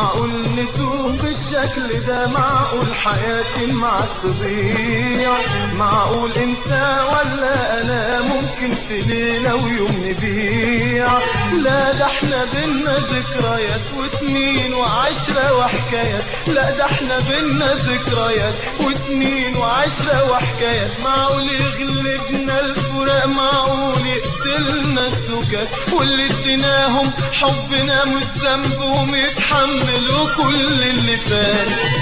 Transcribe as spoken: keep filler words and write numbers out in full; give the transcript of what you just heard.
معقول نتوه بالشكل ده؟ معقول حياتي معك تضيع؟ معقول انت ولا انا ممكن في ليلة ويوم نبيع؟ لا ده احنا بينا ذكريات وسنين وعشرة وحكايات، لا ده احنا بينا ذكريات وسنين وعشرة وحكايات. معقول يغلبنا الفراق؟ معقول يقتلنا السكات؟ واللي اديناهم حبنا مش ذنبهم يتحملوا كل اللي فات.